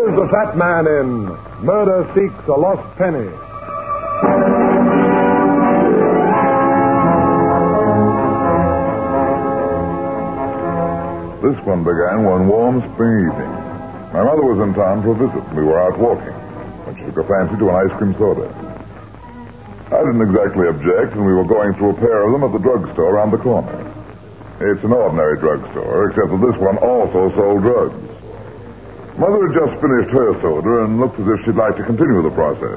Here's the Fat Man in Murder Seeks a Lost Penny. This one began one warm spring evening. My mother was in town for a visit. We were out walking when she took a fancy to an ice cream soda. I didn't exactly object, and we were going through a pair of them at the drugstore around the corner. It's an ordinary drugstore, except that this one also sold drugs. Mother had just finished her soda and looked as if she'd like to continue the process.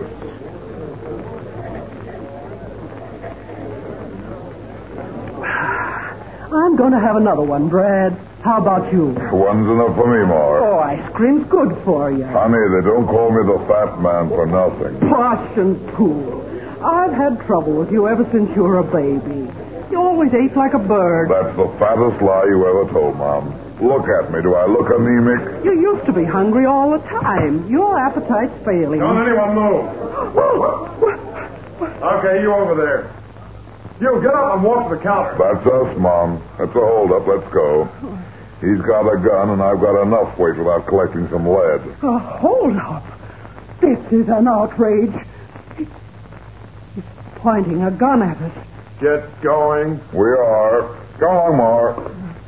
I'm going to have another one, Brad. How about you? One's enough for me, Ma. Oh, ice cream's good for you. Honey, they don't call me the Fat Man for nothing. Posh and cool. I've had trouble with you ever since you were a baby. You always ate like a bird. That's the fattest lie you ever told, Mom. Look at me. Do I look anemic? You used to be hungry all the time. Your appetite's failing. Don't anyone move. Okay, you over there. You, get up and walk to the counter. That's us, Mom. That's a hold-up. Let's go. He's got a gun, and I've got enough weight without collecting some lead. Hold up. This is an outrage. He's pointing a gun at us. Get going. We are. Go on, Mark.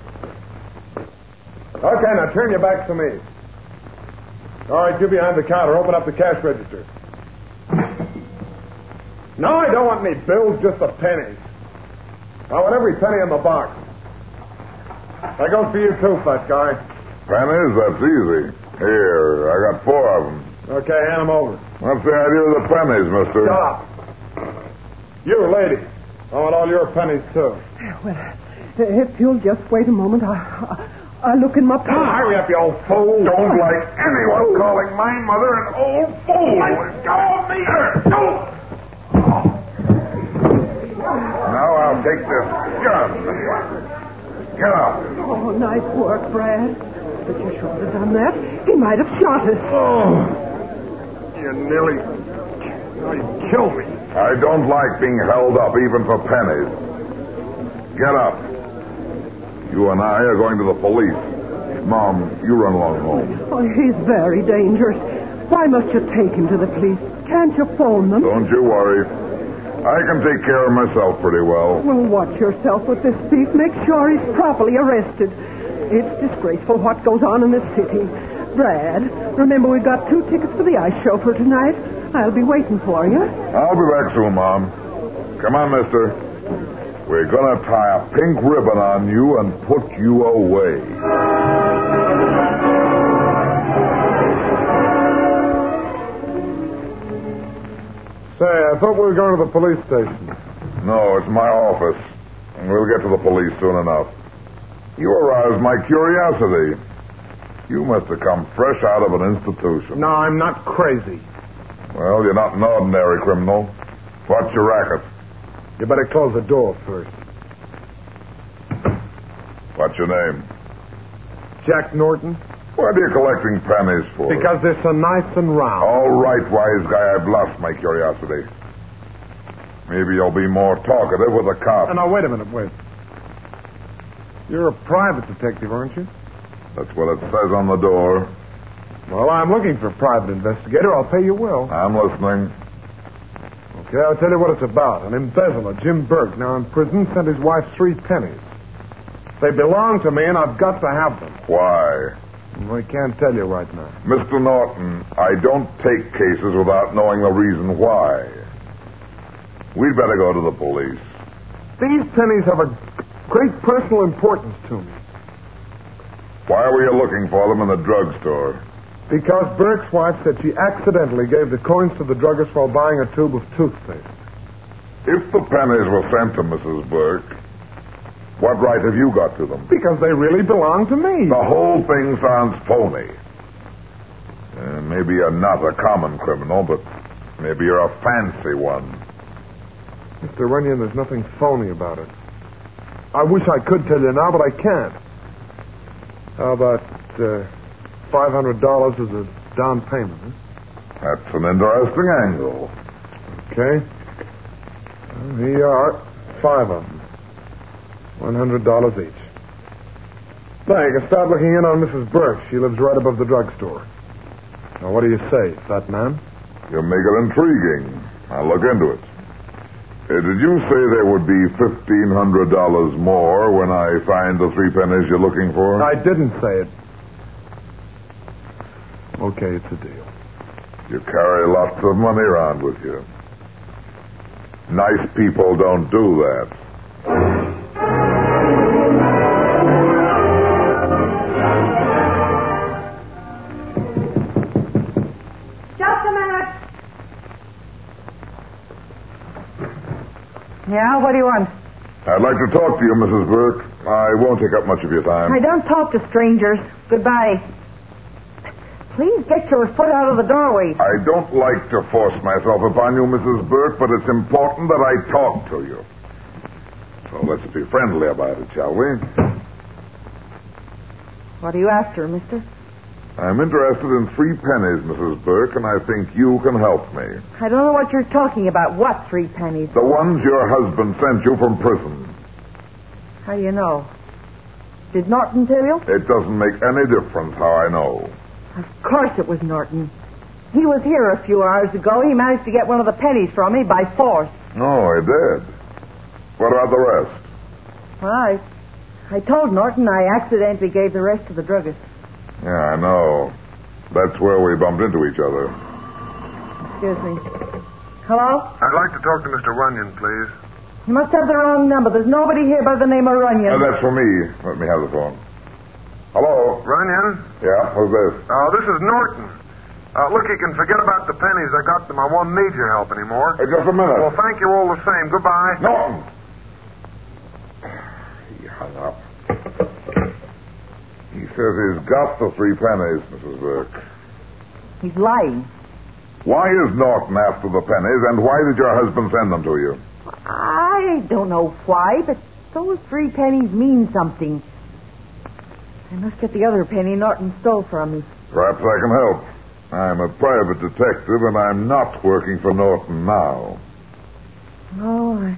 Okay, now turn your back to me. All right, you behind the counter. Open up the cash register. No, I don't want any bills, just the pennies. I want every penny in the box. That goes for you too, fat guy. Pennies? That's easy. Here, I got 4 of them. Okay, hand them over. What's the idea of the pennies, mister? Stop. You, lady. I want all your pennies, too. Well, if you'll just wait a moment, I'll look in my pocket. Hurry up, you old fool. Don't like anyone calling my mother an old fool. Let go of me. Now I'll take this gun. Get up. Oh, nice work, Brad. But you shouldn't have done that. He might have shot us. Oh, you nearly killed me. I don't like being held up even for pennies. Get up. You and I are going to the police. Mom, you run along home. Oh, he's very dangerous. Why must you take him to the police? Can't you phone them? Don't you worry. I can take care of myself pretty well. Well, watch yourself with this thief. Make sure he's properly arrested. It's disgraceful what goes on in this city. Brad, remember we've got 2 tickets for the ice show for tonight. I'll be waiting for you. I'll be back soon, Mom. Come on, mister. We're going to tie a pink ribbon on you and put you away. Say, I thought we were going to the police station. No, it's my office. We'll get to the police soon enough. You aroused my curiosity. You must have come fresh out of an institution. No, I'm not crazy. Well, you're not an ordinary criminal. What's your racket? You better close the door first. What's your name? Jack Norton? What are you collecting pennies for? Because they're so nice and round. All right, wise guy, I've lost my curiosity. Maybe you'll be more talkative with the cops. Now, wait a minute, wait. You're a private detective, aren't you? That's what it says on the door. Well, I'm looking for a private investigator. I'll pay you well. I'm listening. Okay, I'll tell you what it's about. An embezzler, Jim Burke, now in prison, sent his wife 3 pennies. They belong to me, and I've got to have them. Why? I can't tell you right now. Mr. Norton, I don't take cases without knowing the reason why. We'd better go to the police. These pennies have a great personal importance to me. Why were you looking for them in the drugstore? Because Burke's wife said she accidentally gave the coins to the druggist while buying a tube of toothpaste. If the pennies were sent to Mrs. Burke, what right have you got to them? Because they really belong to me. The whole thing sounds phony. Maybe you're not a common criminal, but maybe you're a fancy one. Mr. Runyon, there's nothing phony about it. I wish I could tell you now, but I can't. How about $500 as a down payment? Huh? That's an interesting angle. Okay. Well, here you are. 5 of them. $100 each. Now, you can start looking in on Mrs. Burke. She lives right above the drugstore. Now, what do you say, fat man? You make it intriguing. I'll look into it. Did you say there would be $1,500 more when I find the 3 pennies you're looking for? I didn't say it. Okay, it's a deal. You carry lots of money around with you. Nice people don't do that. Just a minute. Yeah, what do you want? I'd like to talk to you, Mrs. Burke. I won't take up much of your time. I don't talk to strangers. Goodbye. Please get your foot out of the doorway. I don't like to force myself upon you, Mrs. Burke, but it's important that I talk to you. So let's be friendly about it, shall we? What are you after, mister? I'm interested in 3 pennies, Mrs. Burke, and I think you can help me. I don't know what you're talking about. What 3 pennies? The ones your husband sent you from prison. How do you know? Did Norton tell you? It doesn't make any difference how I know. Of course it was Norton. He was here a few hours ago. He managed to get one of the pennies from me by force. Oh, he did. What about the rest? Well, I told Norton I accidentally gave the rest to the druggist. Yeah, I know. That's where we bumped into each other. Excuse me. Hello? I'd like to talk to Mr. Runyon, please. You must have the wrong number. There's nobody here by the name of Runyon. That's for me. Let me have the phone. Hello? Runyon? Yeah, who's this? This is Norton. Look, you can forget about the pennies. I got them. I won't need your help anymore. Hey, just a minute. Well, thank you all the same. Goodbye. Norton! He hung up. He says he's got the 3 pennies, Mrs. Burke. He's lying. Why is Norton after the pennies, and why did your husband send them to you? I don't know why, but those 3 pennies mean something. I must get the other penny Norton stole from me. Perhaps I can help. I'm a private detective, and I'm not working for Norton now. Oh,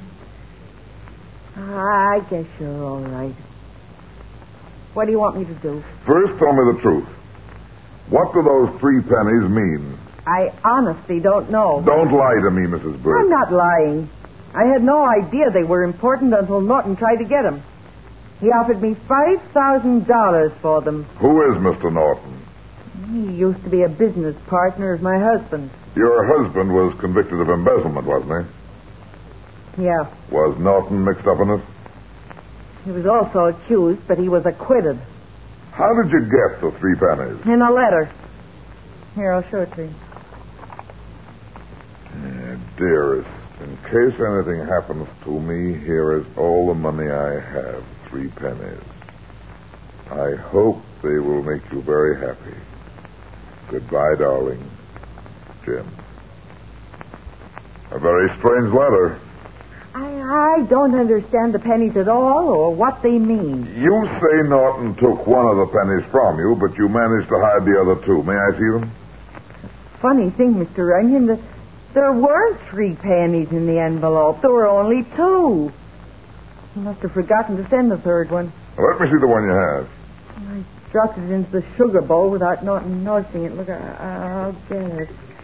I guess you're all right. What do you want me to do? First, tell me the truth. What do those 3 pennies mean? I honestly don't know. Don't lie to me, Mrs. Burke. I'm not lying. I had no idea they were important until Norton tried to get them. He offered me $5,000 for them. Who is Mr. Norton? He used to be a business partner of my husband. Your husband was convicted of embezzlement, wasn't he? Yeah. Was Norton mixed up in it? He was also accused, but he was acquitted. How did you get the 3 pennies? In a letter. Here, I'll show it to you. Dearest, in case anything happens to me, here is all the money I have. 3 pennies. I hope they will make you very happy. Goodbye, darling. Jim. A very strange letter. I don't understand the pennies at all or what they mean. You say Norton took one of the pennies from you, but you managed to hide the other 2. May I see them? Funny thing, Mr. Runyon, that there weren't 3 pennies in the envelope. There were only 2. He must have forgotten to send the 3rd one. Well, let me see the one you have. I dropped it into the sugar bowl without Norton noticing it. Look, I'll get it.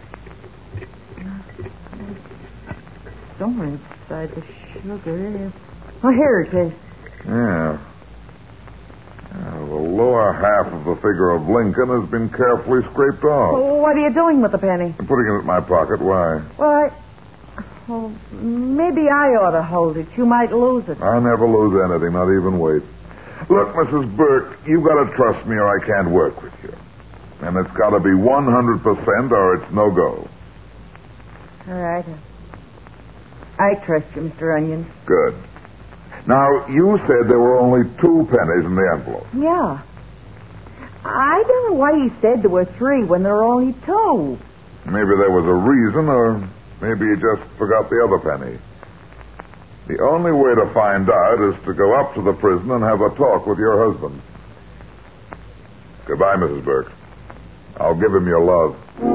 Somewhere inside the sugar. Oh, here it is. Yeah. The lower half of the figure of Lincoln has been carefully scraped off. Well, what are you doing with the penny? I'm putting it in my pocket. Why? Well, maybe I ought to hold it. You might lose it. I never lose anything, not even weight. Look, Mrs. Burke, you've got to trust me or I can't work with you. And it's got to be 100% or it's no go. All right. I trust you, Mr. Onion. Good. Now, you said there were only 2 pennies in the envelope. Yeah. I don't know why he said there were 3 when there were only 2. Maybe there was a reason, or maybe he just forgot the other penny. The only way to find out is to go up to the prison and have a talk with your husband. Goodbye, Mrs. Burke. I'll give him your love.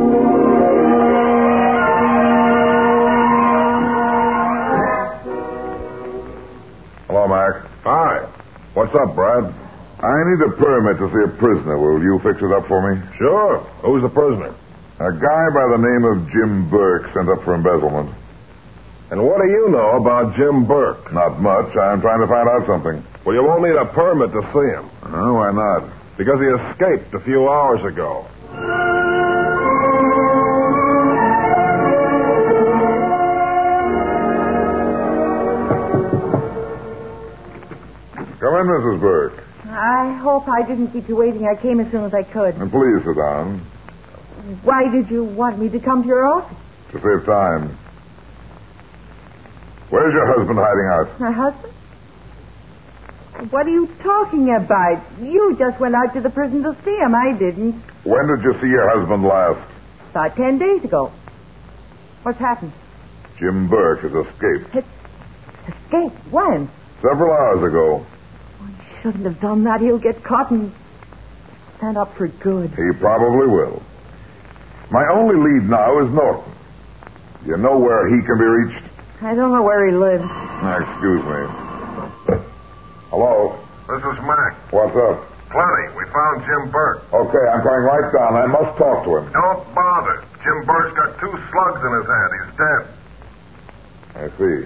Hello, Mac. Hi. What's up, Brad? I need a permit to see a prisoner. Will you fix it up for me? Sure. Who's the prisoner? A guy by the name of Jim Burke sent up for embezzlement. And what do you know about Jim Burke? Not much. I'm trying to find out something. Well, you won't need a permit to see him. Oh, why not? Because he escaped a few hours ago. Come in, Mrs. Burke. I hope I didn't keep you waiting. I came as soon as I could. And please sit down. Why did you want me to come to your office? To save time. Where's your husband hiding out? My husband? What are you talking about? You just went out to the prison to see him. I didn't. When did you see your husband last? About 10 days ago. What's happened? Jim Burke has escaped. Escaped? When? Several hours ago. He shouldn't have done that. He'll get caught and stand up for good. He probably will. My only lead now is Norton. You know where he can be reached? I don't know where he lives. Excuse me. Hello? This is Mac. What's up? Plenty. We found Jim Burke. Okay, I'm coming right down. I must talk to him. Don't bother. Jim Burke's got 2 slugs in his head. He's dead. I see.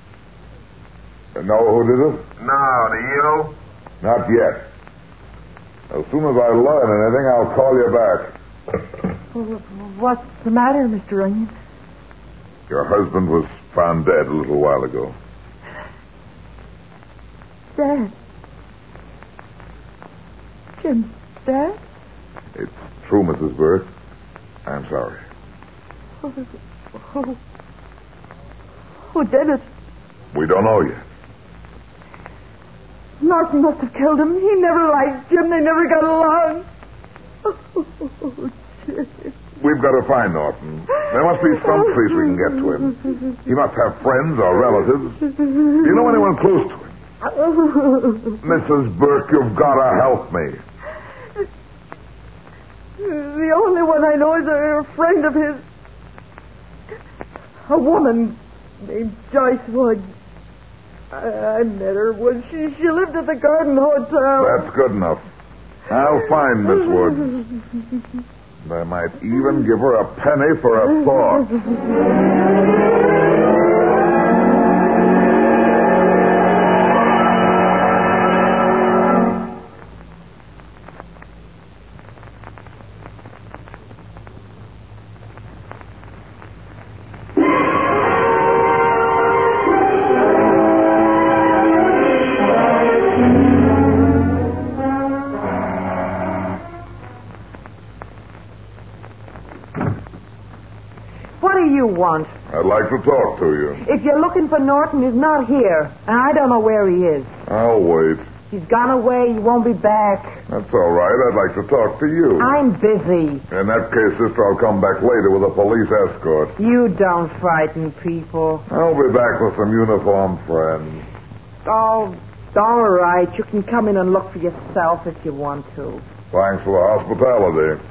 Know who did it? No, do you? Not yet. As soon as I learn anything, I'll call you back. What's the matter, Mr. Onion? Your husband was found dead a little while ago. Dead? Jim's dead? It's true, Mrs. Burke. I'm sorry. Who did it? We don't know yet. Norton must have killed him. He never liked Jim. They never got along. Oh, Jim. We've got to find Norton. There must be some place we can get to him. He must have friends or relatives. Do you know anyone close to him? Mrs. Burke, you've got to help me. The only one I know is a friend of his. A woman named Joyce Wood. I met her when she lived at the Garden Hotel. That's good enough. I'll find Miss Woods. And I might even give her a penny for a thought. Want. I'd like to talk to you. If you're looking for Norton, he's not here. And I don't know where he is. I'll wait. He's gone away. He won't be back. That's all right. I'd like to talk to you. I'm busy. In that case, sister, I'll come back later with a police escort. You don't frighten people. I'll be back with some uniformed friends. Oh, all right. You can come in and look for yourself if you want to. Thanks for the hospitality.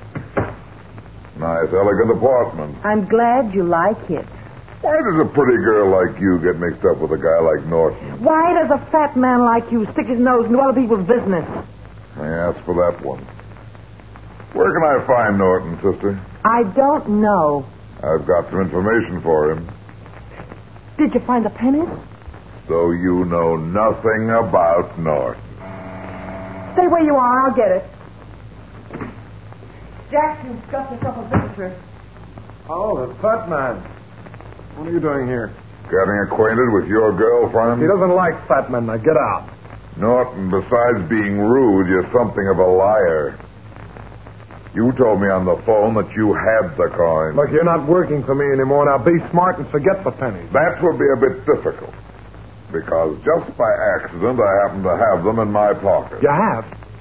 Nice, elegant apartment. I'm glad you like it. Why does a pretty girl like you get mixed up with a guy like Norton? Why does a fat man like you stick his nose into other people's business? I asked for that one. Where can I find Norton, sister? I don't know. I've got some information for him. Did you find the pennies? So you know nothing about Norton. Stay where you are. I'll get it. Jack, you've got yourself a visitor. Oh, the fat man. What are you doing here? Getting acquainted with your girlfriend? He doesn't like fat men. Now get out. Norton, besides being rude, you're something of a liar. You told me on the phone that you had the coin. Look, you're not working for me anymore. Now be smart and forget the pennies. That would be a bit difficult. Because just by accident, I happen to have them in my pocket. You have?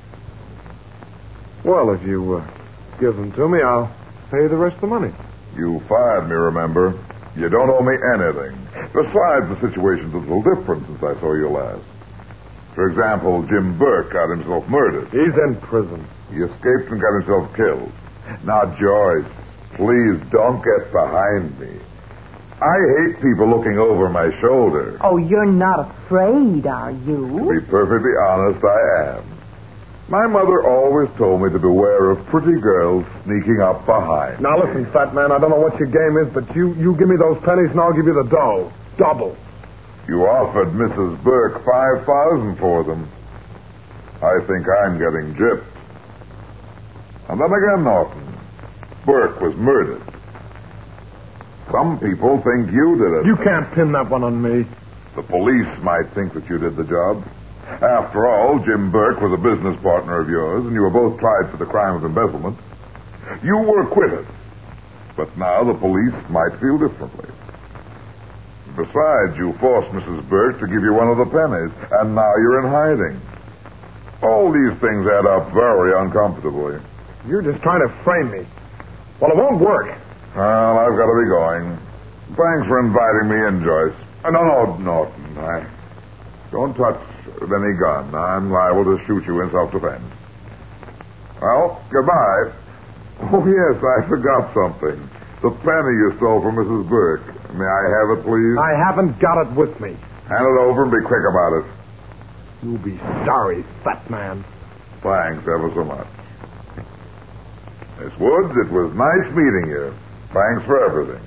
Well, if you give them to me, I'll pay you the rest of the money. You fired me, remember? You don't owe me anything. Besides, the situation's a little different since I saw you last. For example, Jim Burke got himself murdered. He's in prison. He escaped and got himself killed. Now, Joyce, please don't get behind me. I hate people looking over my shoulder. Oh, you're not afraid, are you? To be perfectly honest, I am. My mother always told me to beware of pretty girls sneaking up behind. Now, listen, fat man, I don't know what your game is, but you give me those pennies and I'll give you the dough. Double. You offered Mrs. Burke $5,000 for them. I think I'm getting gypped. And then again, Norton, Burke was murdered. Some people think you did it. You can't pin that one on me. The police might think that you did the job. After all, Jim Burke was a business partner of yours, and you were both tried for the crime of embezzlement. You were acquitted. But now the police might feel differently. Besides, you forced Mrs. Burke to give you one of the pennies, and now you're in hiding. All these things add up very uncomfortably. You're just trying to frame me. Well, it won't work. Well, I've got to be going. Thanks for inviting me in, Joyce. No, Norton. Don't touch any gun. I'm liable to shoot you in self-defense. Well, goodbye. Oh, yes, I forgot something. The penny you stole from Mrs. Burke. May I have it, please? I haven't got it with me. Hand it over and be quick about it. You'll be sorry, fat man. Thanks ever so much. Miss Woods, it was nice meeting you. Thanks for everything.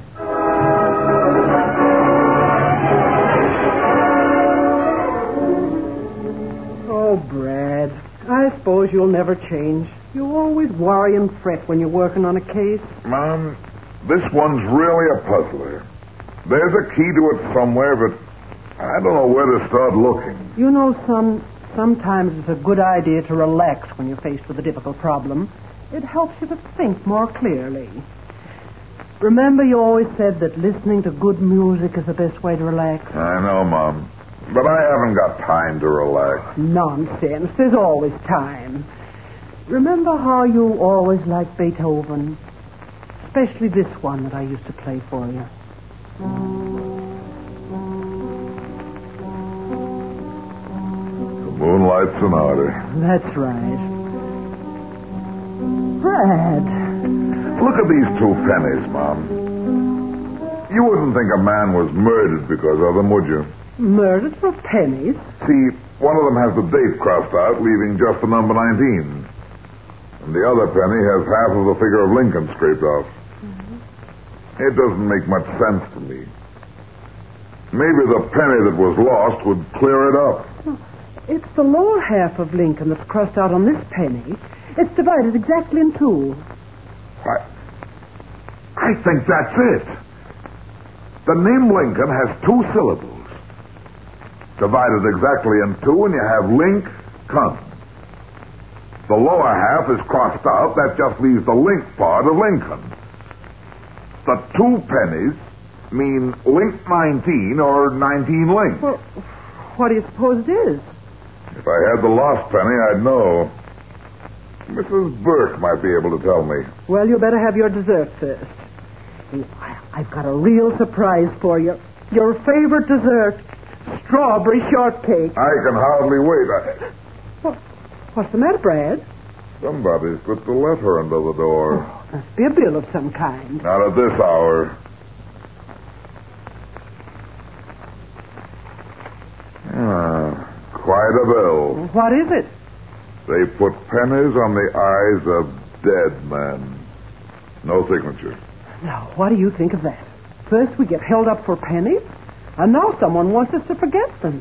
Oh, Brad, I suppose you'll never change. You always worry and fret when you're working on a case. Mom, this one's really a puzzler. There's a key to it somewhere, but I don't know where to start looking. You know, son, sometimes it's a good idea to relax when you're faced with a difficult problem. It helps you to think more clearly. Remember, you always said that listening to good music is the best way to relax? I know, Mom. But I haven't got time to relax. Nonsense. There's always time. Remember how you always liked Beethoven? Especially this one that I used to play for you. The Moonlight Sonata. That's right. Brad. Look at these 2 pennies, Mom. You wouldn't think a man was murdered because of them, would you? Murdered for pennies? See, one of them has the date crossed out, leaving just the number 19. And the other penny has half of the figure of Lincoln scraped off. Mm-hmm. It doesn't make much sense to me. Maybe the penny that was lost would clear it up. It's the lower half of Lincoln that's crossed out on this penny. It's divided exactly in 2. I think that's it. The name Lincoln has 2 syllables. Divided exactly in 2, and you have Link-con. The lower half is crossed out. That just leaves the link part of Lincoln. The 2 pennies mean Link 19 or 19 Link. Well, what do you suppose it is? If I had the lost penny, I'd know. Mrs. Burke might be able to tell me. Well, you better have your dessert first. I've got a real surprise for you. Your favorite dessert, strawberry shortcake. I can hardly wait. What's the matter, Brad? Somebody slipped a letter under the door. Oh, must be a bill of some kind. Not at this hour. Quite a bill. What is it? They put pennies on the eyes of dead men. No signature. Now, what do you think of that? First we get held up for pennies, and now someone wants us to forget them.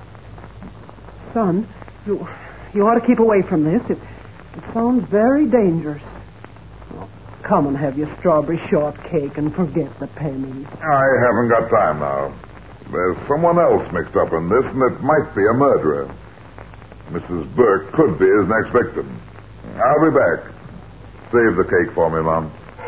Son, you ought to keep away from this. It sounds very dangerous. Oh, come and have your strawberry shortcake and forget the pennies. I haven't got time now. There's someone else mixed up in this, and it might be a murderer. Mrs. Burke could be his next victim. I'll be back. Save the cake for me, Mom.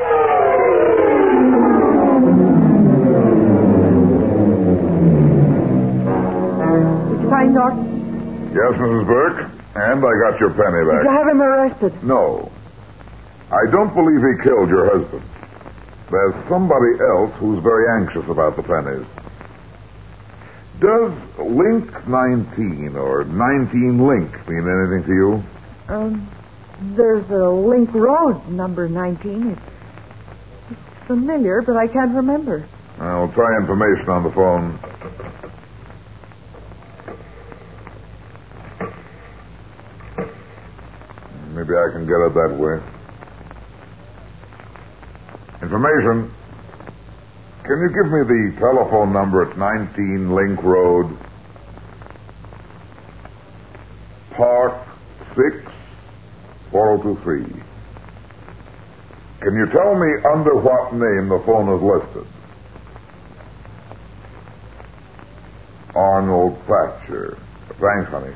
Did you find Norton? Yes, Mrs. Burke. And I got your penny back. Did you have him arrested? No. I don't believe he killed your husband. There's somebody else who's very anxious about the pennies. Does Link 19 or 19 Link mean anything to you? There's a Link Road, number 19. It's familiar, but I can't remember. I'll try information on the phone. Maybe I can get it that way. Information. Can you give me the telephone number at 19 Link Road, Park 6, 4023? Can you tell me under what name the phone is listed? Arnold Thatcher. Thanks, honey.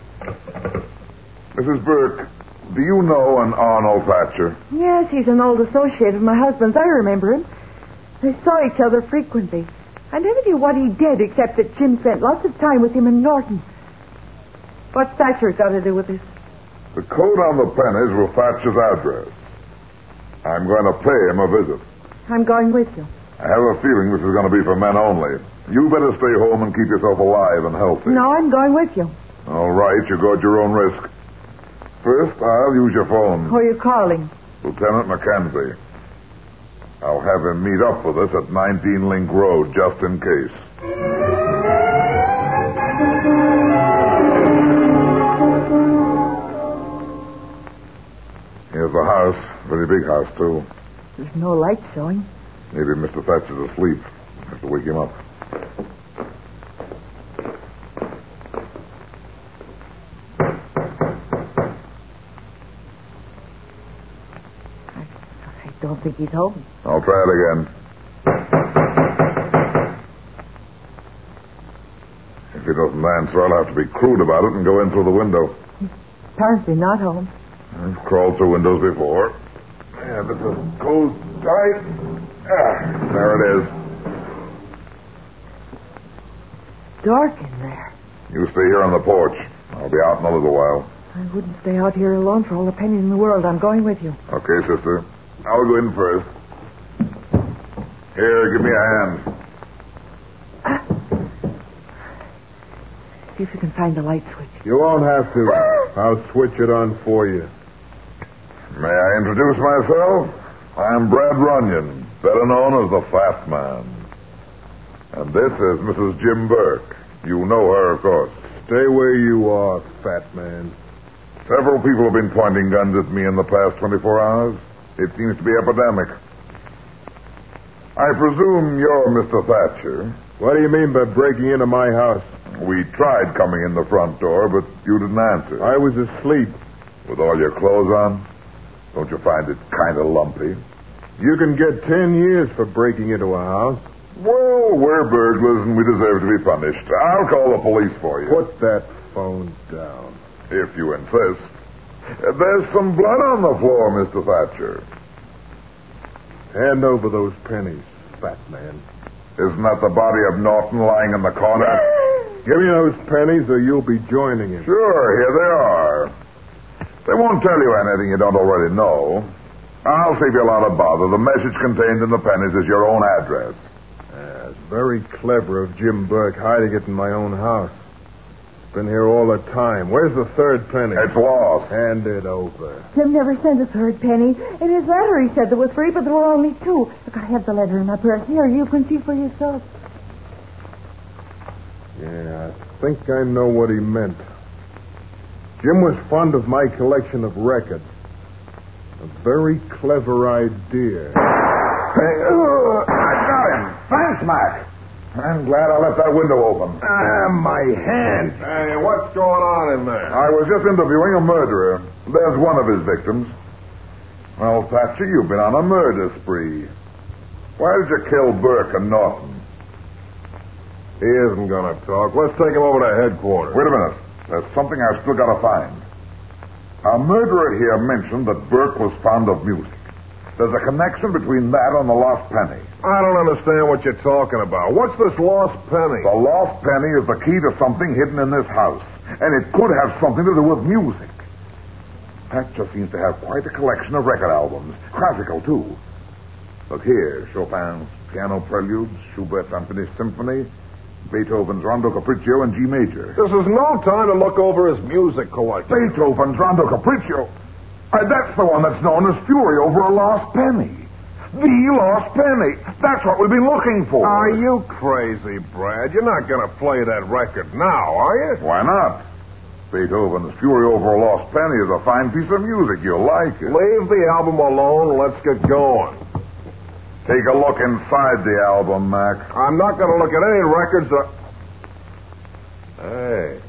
Mrs. Burke, do you know an Arnold Thatcher? Yes, he's an old associate of my husband's. I remember him. They saw each other frequently. I never knew what he did, except that Jim spent lots of time with him in Norton. What's Thatcher got to do with this? The code on the pennies was Thatcher's address. I'm going to pay him a visit. I'm going with you. I have a feeling this is going to be for men only. You better stay home and keep yourself alive and healthy. No, I'm going with you. All right, you go at your own risk. First, I'll use your phone. Who are you calling? Lieutenant Mackenzie. I'll have him meet up with us at 19 Link Road, just in case. Here's the house. Very big house, too. There's no light showing. Maybe Mr. Thatcher's asleep. I have to wake him up. I don't think he's home. I'll try it again. If he doesn't answer, I'll have to be crude about it and go in through the window. Apparently not home. I've crawled through windows before. Yeah, this is closed tight. There it is. Dark in there. You stay here on the porch. I'll be out in a little while. I wouldn't stay out here alone for all the pennies in the world. I'm going with you. Okay, sister. I'll go in first. Here, give me a hand. See if you can find the light switch. You won't have to. I'll switch it on for you. May I introduce myself? I'm Brad Runyon, better known as the Fat Man. And this is Mrs. Jim Burke. You know her, of course. Stay where you are, fat man. Several people have been pointing guns at me in the past 24 hours. It seems to be epidemic. I presume you're Mr. Thatcher. What do you mean by breaking into my house? We tried coming in the front door, but you didn't answer. I was asleep. With all your clothes on? Don't you find it kind of lumpy? You can get 10 years for breaking into a house. Well, we're burglars and we deserve to be punished. I'll call the police for you. Put that phone down. If you insist. There's some blood on the floor, Mr. Thatcher. Hand over those pennies, fat man. Isn't that the body of Norton lying in the corner? Give me those pennies or you'll be joining him. Sure, here they are. They won't tell you anything you don't already know. I'll save you a lot of bother. The message contained in the pennies is your own address. It's very clever of Jim Burke hiding it in my own house. It's been here all the time. Where's the third penny? It's lost. Hand it over. Jim never sent a third penny. In his letter he said there were 3, but there were only 2. Look, I have the letter in my purse. Here, you can see for yourself. Yeah, I think I know what he meant. Jim was fond of my collection of records. A very clever idea. Hey, I got him. Thanks, Mac. I'm glad I left that window open. My hand. Hey, what's going on in there? I was just interviewing a murderer. There's one of his victims. Well, Thatcher, you've been on a murder spree. Why did you kill Burke and Norton? He isn't going to talk. Let's take him over to headquarters. Wait a minute. There's something I've still got to find. Our murderer here mentioned that Burke was fond of music. There's a connection between that and the lost penny. I don't understand what you're talking about. What's this lost penny? The lost penny is the key to something hidden in this house. And it could have something to do with music. Thatcher seems to have quite a collection of record albums. Classical, too. Look here. Chopin's Piano Preludes, Schubert's Unfinished Symphony, Beethoven's Rondo Capriccio in G major. This is no time to look over his music collection. Beethoven's Rondo Capriccio. That's the one that's known as Fury over a lost penny. The lost penny. That's what we've been looking for. Are you crazy, Brad? You're not going to play that record now, are you? Why not? Beethoven's Fury Over a Lost Penny is a fine piece of music. You'll like it. Leave the album alone and let's get going. Take a look inside the album, Mac. I'm not going to look at any records that... Hey,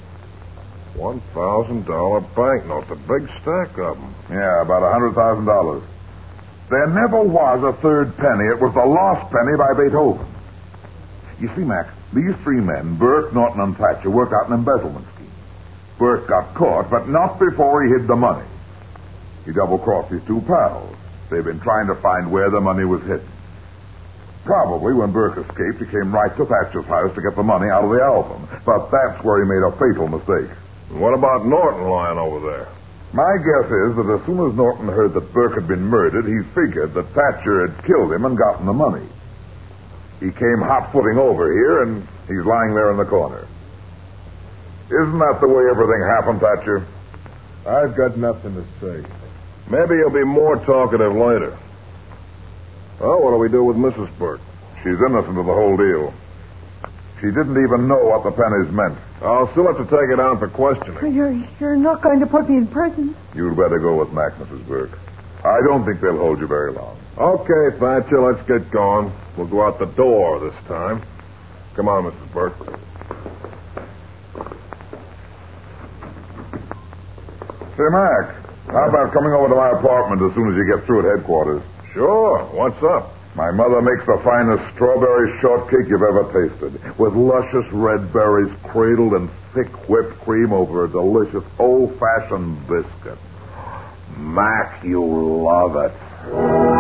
$1,000 banknotes, a big stack of them. Yeah, about $100,000. There never was a third penny. It was the lost penny by Beethoven. You see, Mac, these three men, Burke, Norton, and Thatcher, worked out an embezzlement scheme. Burke got caught, but not before he hid the money. He double-crossed his two pals. They've been trying to find where the money was hidden. Probably when Burke escaped, he came right to Thatcher's house to get the money out of the album. But that's where he made a fatal mistake. What about Norton lying over there? My guess is that as soon as Norton heard that Burke had been murdered, he figured that Thatcher had killed him and gotten the money. He came hot-footing over here, and he's lying there in the corner. Isn't that the way everything happened, Thatcher? I've got nothing to say. Maybe you'll be more talkative later. Well, what do we do with Mrs. Burke? She's innocent of the whole deal. She didn't even know what the pennies meant. I'll still have to take it on for questioning. You're not going to put me in prison? You'd better go with Mac, Mrs. Burke. I don't think they'll hold you very long. Okay, Thatcher, let's get going. We'll go out the door this time. Come on, Mrs. Burke. Say, Mac, how about coming over to my apartment as soon as you get through at headquarters? Sure. What's up? My mother makes the finest strawberry shortcake you've ever tasted, with luscious red berries cradled in thick whipped cream over a delicious old-fashioned biscuit. Mac, you love it.